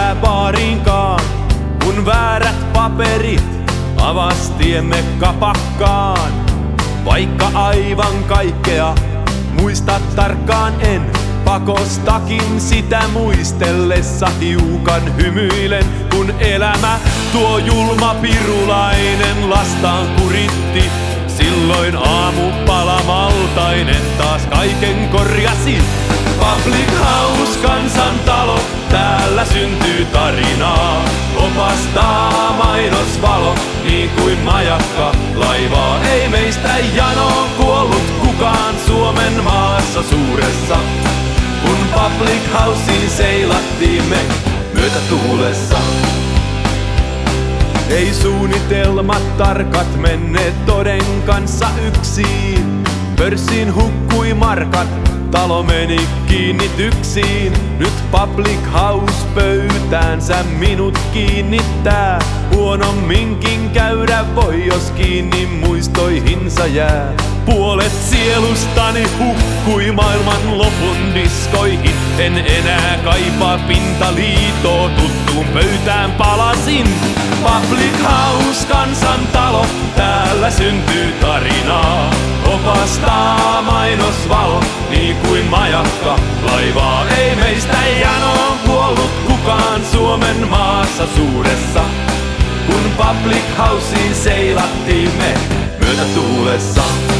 enempää baariinkaan, kun väärät paperit avas tiemme kapakkaan. Vaikka aivan kaikkea muista tarkkaan en, pakostakin sitä muistellessa hiukan hymyilen, kun elämä tuo julma pirulainen lastaan kuritti. Silloin aamupalamaltainen taas kaiken korjasi. Public House, kansantalo, täällä syntyy tarinaa. Opastaa mainosvalo, niin kuin majakka laivaa. Ei meistä janoon kuollut kukaan Suomen maassa suuressa, kun Public Houseen seilattiin me myötätuulessa. Ei suunnitelmat tarkat menneet toden kanssa yksin. Pörssiin hukkui markat, talo meni kiinni tyksiin. Nyt Public House pöytäänsä minut kiinnittää. Huonomminkin käydä voi, jos kiinni muistoihinsa jää. Puolet sielustani hukkui maailman lopun diskoihin. En enää kaipaa pintaliitoa, tuttuun pöytään palasin. Public House, kansantalo, täällä syntyy tarinaa. Opastaa mainosvalo, niin kuin majakka laivaa. Ei meistä janoon kuollut kukaan Suomen maassa suuressa, kun Public Houseen seilattiin me myötätuulessa.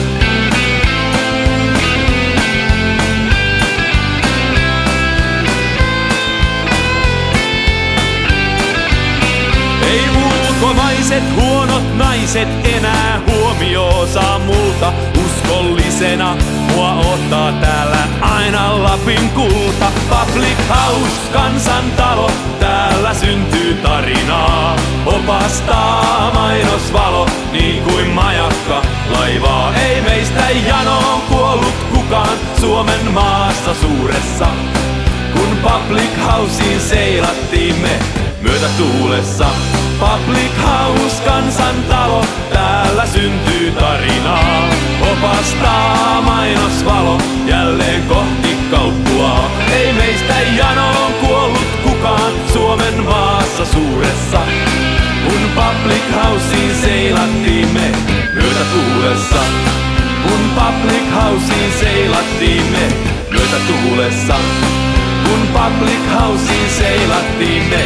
Ei ulkomaiset huonot naiset enää huomioo saa multa. Uskollisena mua ottaa täällä aina Lapin kulta. Public House, kansantalo, täällä syntyy tarinaa. Opastaa mainosvalo, niin kuin majakka laivaa. Ei meistä janoon kuollut kukaan Suomen maassa suuressa, kun Public Houseen seilattiin me myötätuulessa. Public House, kansantalo, täällä syntyy tarinaa. Opastaa mainosvalo, jälleen kohti kauppua. Ei meistä janoon kuollut kukaan Suomen maassa suuressa, kun Public Houseen seilattiin me myötätuulessa. Kun Public Houseen seilattiin me myötätuulessa. Kun Public Houseen seilattiin me